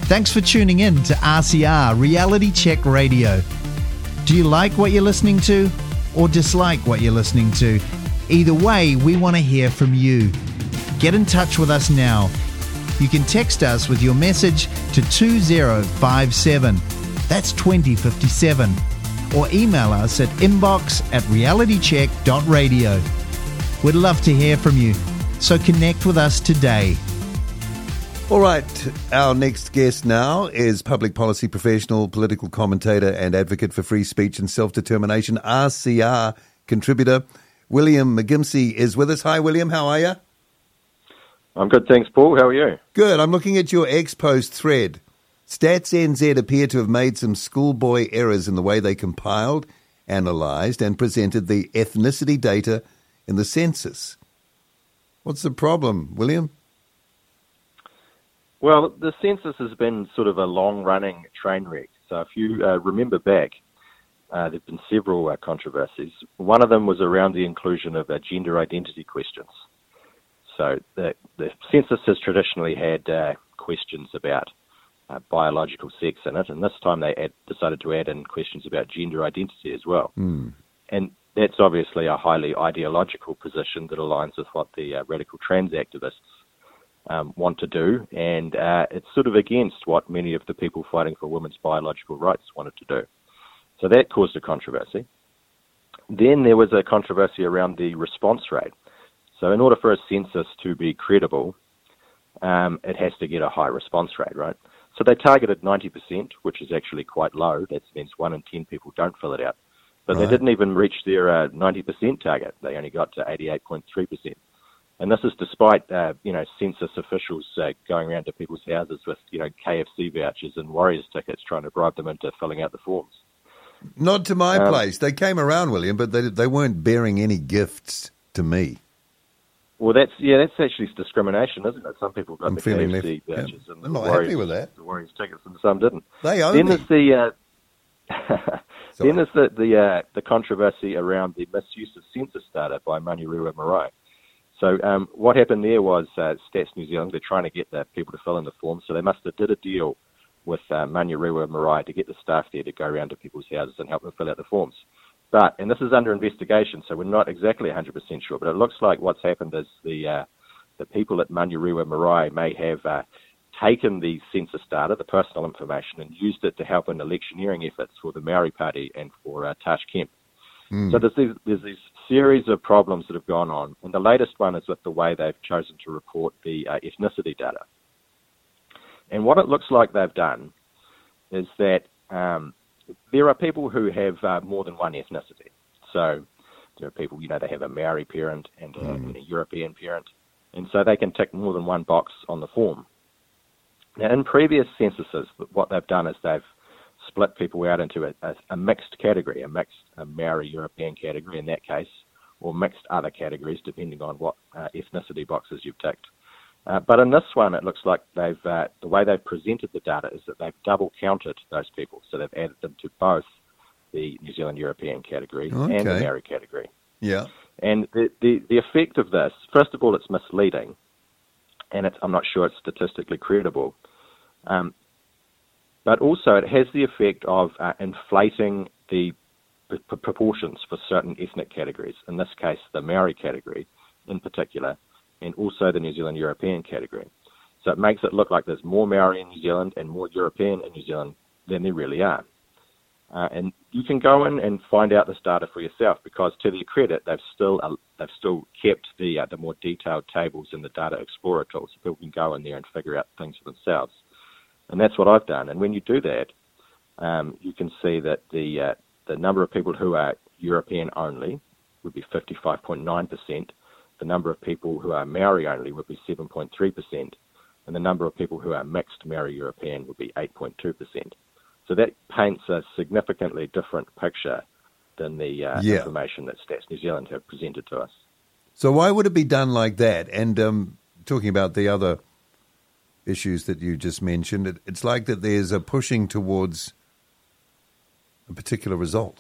Thanks for tuning in to RCR, Reality Check Radio. Do you like what you're listening to or dislike what you're listening to? Either way, we want to hear from you. Get in touch with us now. You can text us with your message to 2057. That's 2057. Or email us at inbox@realitycheck.radio. We'd love to hear from you, so connect with us today. All right, our next guest now is public policy professional, political commentator and advocate for free speech and self-determination, RCR contributor. William McGimsey is with us. Hi, William. How are you? I'm good, thanks, Paul. How are you? Good. I'm looking at your X-Post thread. Stats NZ appear to have made some schoolboy errors in the way they compiled, analysed and presented the ethnicity data in the census. What's the problem, William? Well, the census has been sort of a long-running train wreck. So if you remember back, there have been several controversies. One of them was around the inclusion of gender identity questions. So the census has traditionally had questions about biological sex in it, and this time they decided to add in questions about gender identity as well. And that's obviously a highly ideological position that aligns with what the radical trans activists want to do, and it's sort of against what many of the people fighting for women's biological rights wanted to do. So that caused a controversy. Then there was a controversy around the response rate. So in order for a census to be credible, it has to get a high response rate, right? So they targeted 90%, which is actually quite low. That means 1 in 10 people don't fill it out. But They didn't even reach their 90% target. They only got to 88.3%. And this is despite, census officials going around to people's houses with, KFC vouchers and Warriors tickets trying to bribe them into filling out the forms. Not to my place. They came around, William, but they weren't bearing any gifts to me. Well, that's actually discrimination, isn't it? Some people got the KFC vouchers and I'm not happy with that. The Warriors tickets, and some didn't. They own Then me. there's then there's the controversy around the misuse of census data by Manurewa Marae. So what happened there was Stats New Zealand, they're trying to get the people to fill in the forms, so they must have did a deal with Manurewa Marae to get the staff there to go around to people's houses and help them fill out the forms. But, and this is under investigation, so we're not exactly 100% sure, but it looks like what's happened is the people at Manurewa Marae may have taken the census data, the personal information, and used it to help in electioneering efforts for the Maori Party and for Tash Kemp. So there's these series of problems that have gone on, and the latest one is with the way they've chosen to report the ethnicity data. And what it looks like they've done is that there are people who have more than one ethnicity. So there are people, they have a Maori parent and a European parent, and so they can tick more than one box on the form. Now, in previous censuses, what they've done is they've split people out into a mixed category, a Maori European category in that case, or mixed other categories depending on what ethnicity boxes you've ticked. But in this one, it looks like the way they've presented the data is that they've double counted those people. So they've added them to both the New Zealand European category and the Maori category. Yeah. And the effect of this, first of all, it's misleading, and I'm not sure it's statistically credible. But also it has the effect of inflating the proportions for certain ethnic categories, in this case the Maori category in particular, and also the New Zealand European category. So it makes it look like there's more Maori in New Zealand and more European in New Zealand than there really are. And you can go in and find out this data for yourself, because to their credit, they've still kept the more detailed tables in the Data Explorer tool, so people can go in there and figure out things for themselves. And that's what I've done. And when you do that, you can see that the number of people who are European only would be 55.9%. The number of people who are Maori only would be 7.3%. And the number of people who are mixed Maori European would be 8.2%. So that paints a significantly different picture than the information that Stats New Zealand have presented to us. So why would it be done like that? And talking about the other issues that you just mentioned, it's like that there's a pushing towards a particular result.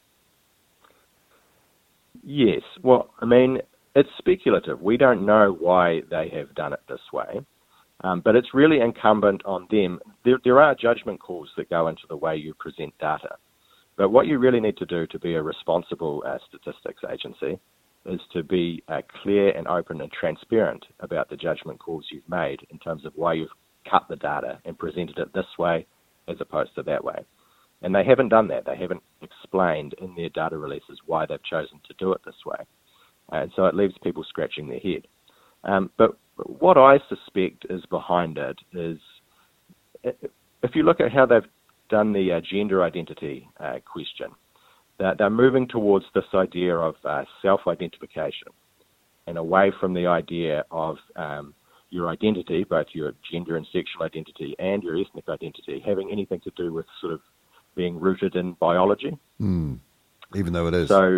Yes. Well, I mean, it's speculative. We don't know why they have done it this way. But it's really incumbent on them. There are judgment calls that go into the way you present data. But what you really need to do to be a responsible statistics agency is to be clear and open and transparent about the judgment calls you've made in terms of why you've cut the data and presented it this way as opposed to that way. And they haven't done that. They haven't explained in their data releases why they've chosen to do it this way. And so it leaves people scratching their head. But what I suspect is behind it is, if you look at how they've done the gender identity question, that they're moving towards this idea of self-identification and away from the idea of your identity, both your gender and sexual identity and your ethnic identity, having anything to do with sort of being rooted in biology. Even though it is. So,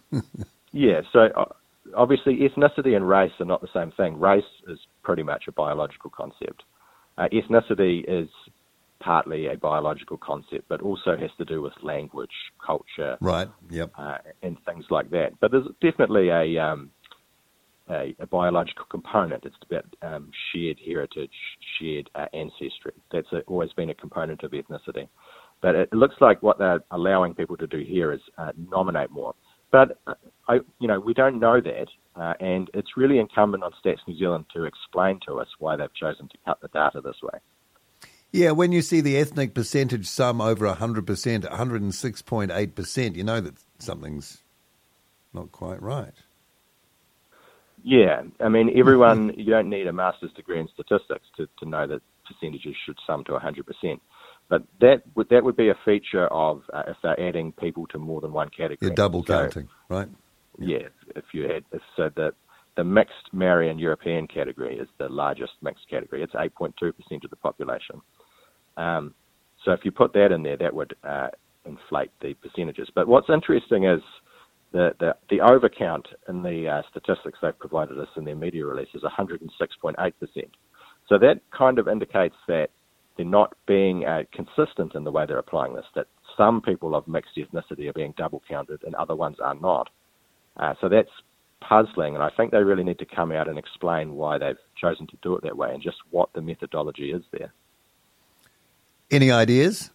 so obviously ethnicity and race are not the same thing. Race is pretty much a biological concept. Ethnicity is partly a biological concept, but also has to do with language, culture, right? Yep, and things like that. But there's definitely a biological component. It's about shared heritage, shared ancestry. That's always been a component of ethnicity. But it looks like what they're allowing people to do here is nominate more. But we don't know that, and it's really incumbent on Stats New Zealand to explain to us why they've chosen to cut the data this way. Yeah, when you see the ethnic percentage sum over 100%, 106.8%, you know that something's not quite right. Yeah, I mean, everyone, you don't need a master's degree in statistics to know that percentages should sum to 100%. But that would be a feature of if they're adding people to more than one category. You're double counting, right? Yeah, the mixed Maori and European category is the largest mixed category. It's 8.2% of the population. So if you put that in there, that would inflate the percentages. But what's interesting is the overcount in the statistics they've provided us in their media release is 106.8%. So that kind of indicates that they're not being consistent in the way they're applying this, that some people of mixed ethnicity are being double counted and other ones are not. So that's puzzling, and I think they really need to come out and explain why they've chosen to do it that way and just what the methodology is there. Any ideas?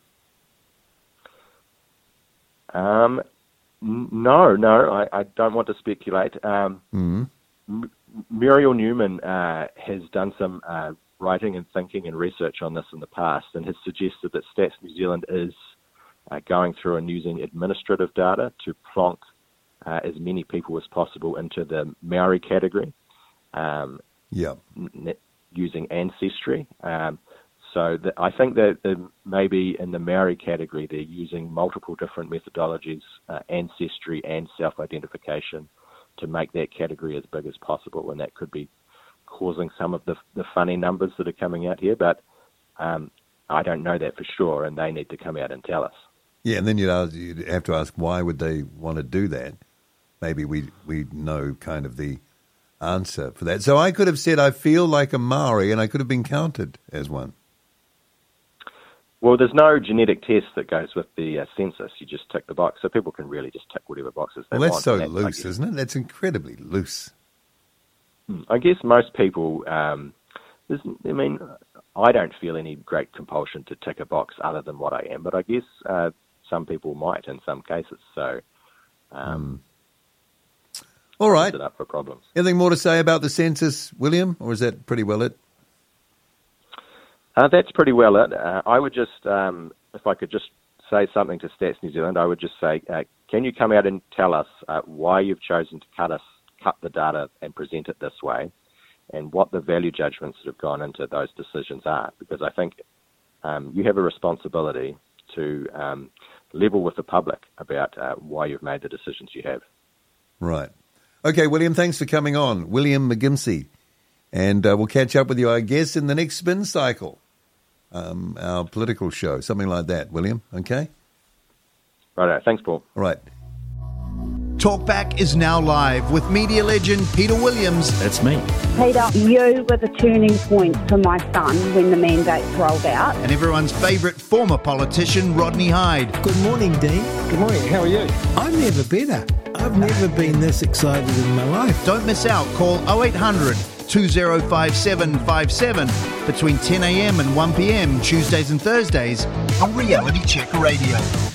No, I don't want to speculate. Muriel Newman has done some writing and thinking and research on this in the past and has suggested that Stats New Zealand is going through and using administrative data to plonk as many people as possible into the Maori category, using ancestry. So I think that maybe in the Maori category they're using multiple different methodologies, ancestry and self-identification, to make that category as big as possible, and that could be causing some of the funny numbers that are coming out here, but I don't know that for sure, and they need to come out and tell us. Yeah, and then you'd have to ask, why would they want to do that? Maybe we know kind of the answer for that. So I could have said I feel like a Maori, and I could have been counted as one. Well, there's no genetic test that goes with the census. You just tick the box, so people can really just tick whatever boxes they want. That's so loose, isn't it? That's incredibly loose. I guess most people, I don't feel any great compulsion to tick a box other than what I am, but I guess some people might in some cases. So, all right. Set up for problems. Anything more to say about the census, William, or is that pretty well it? That's pretty well it. I would just, if I could just say something to Stats New Zealand, I would just say, can you come out and tell us why you've chosen to cut the data and present it this way, and what the value judgments that have gone into those decisions are? Because I think you have a responsibility to level with the public about why you've made the decisions you have. Right. Okay, William, thanks for coming on. William McGimsey. And we'll catch up with you, I guess, in the next spin cycle, our political show, something like that, William, okay? Righto, thanks, Paul. All right. Talkback is now live with media legend Peter Williams. That's me. Peter, you were the turning point for my son when the mandates rolled out. And everyone's favourite former politician, Rodney Hyde. Good morning, Dean. Good morning, how are you? I'm never better. I've never been this excited in my life. Don't miss out. Call 0800 205757 between 10 a.m. and 1 p.m. Tuesdays and Thursdays on Reality Check Radio.